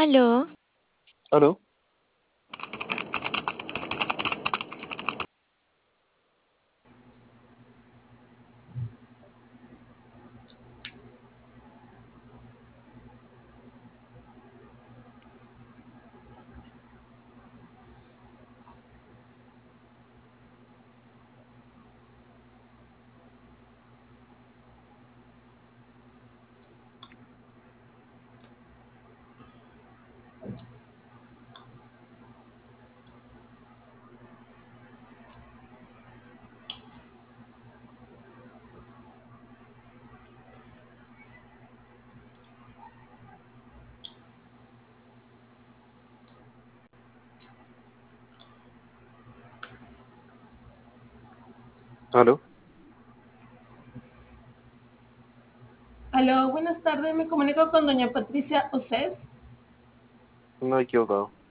Aló, ¿Aló? ¿Aló? Aló, buenas tardes. Me comunico con doña Patricia Océs. No he equivocado.